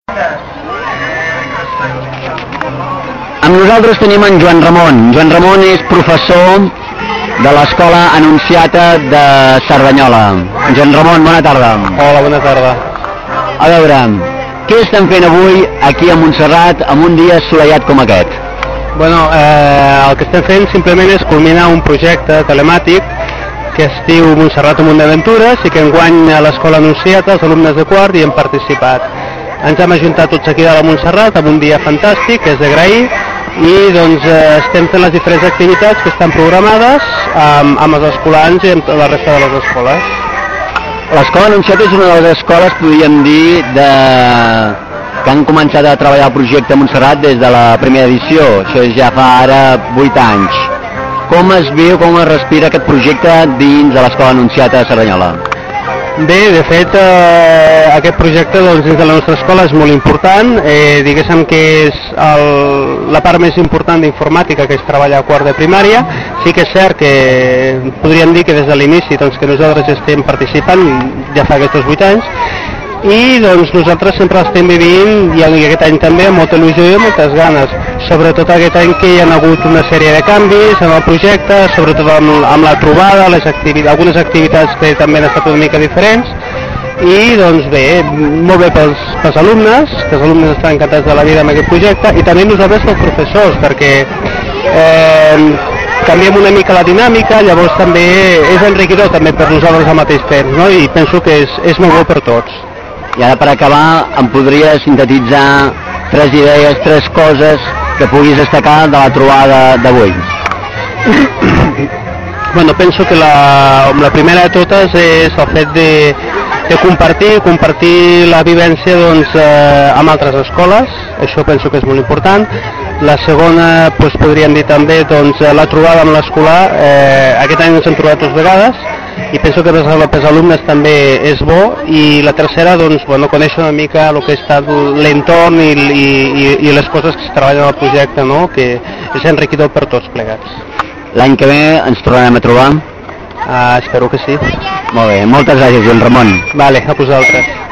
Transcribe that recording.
Amb nosaltres tenim en Joan Ramon. Joan Ramon és professor de l'Escola Anunciata de Cerdanyola. Joan Ramon, bona tarda. Hola, bona tarda. A veure, què estem fent avui aquí a Montserrat amb un dia assolellat com aquest? Bueno, el que estem fent simplement és culminar un projecte telemàtic que es diu Montserrat un munt d'aventures i que enguany a l'Escola Anunciata els alumnes de quart hi hem participat. Ens hem ajuntat tots aquí a la Montserrat amb un dia fantàstic, que és d'agrair, i doncs estem fent les diferents activitats que estan programades amb els escolans i amb la resta de les escoles. L'Escola Anunciata és una de les escoles, podríem dir, que han començat a treballar el projecte Montserrat des de la primera edició. Això ja fa ara 8 anys. Com es viu, com es respira aquest projecte dins de l'Escola Anunciata de Cerdanyola? Bé, de fet, aquest projecte doncs, dins de la nostra escola és molt important. Diguéssim que és la part més important d'informàtica, que és treballar a quart de primària. Sí que és cert que podríem dir que des de l'inici doncs, que nosaltres ja estem participant, ja fa aquests 8 anys, i doncs, nosaltres sempre l'estem vivint, i aquest any també, amb molta il·lusió i amb moltes ganes. Sobretot aquest any que hi ha hagut una sèrie de canvis en el projecte, sobretot amb la trobada, algunes activitats que també han estat una mica diferents, i doncs bé, molt bé pels alumnes, que els alumnes estan encantats de la vida amb aquest projecte, i també nosaltres els professors, perquè canviem una mica la dinàmica, llavors també és enriquidor també per nosaltres al mateix temps, no? I penso que és molt bo per tots. I ara per acabar em podries sintetitzar 3 idees, 3 coses que puguis destacar de la trobada d'avui. Bueno, penso que la primera de totes és el fet de compartir la vivència doncs, amb altres escoles, això penso que és molt important. La segona, doncs, podríem dir també doncs, la trobada amb l'escolar, aquest any ens hem trobat 2 vegades, i penso que pels alumnes també és bo, i la tercera, doncs, bueno, conèixer una mica el que ha estat l'entorn i les coses que es treballen al projecte, no? Que és enriquidor per tots plegats. L'any que ve ens tornarem a trobar? Espero que sí. Molt bé, moltes gràcies, Joan Ramon. Vale, a vosaltres.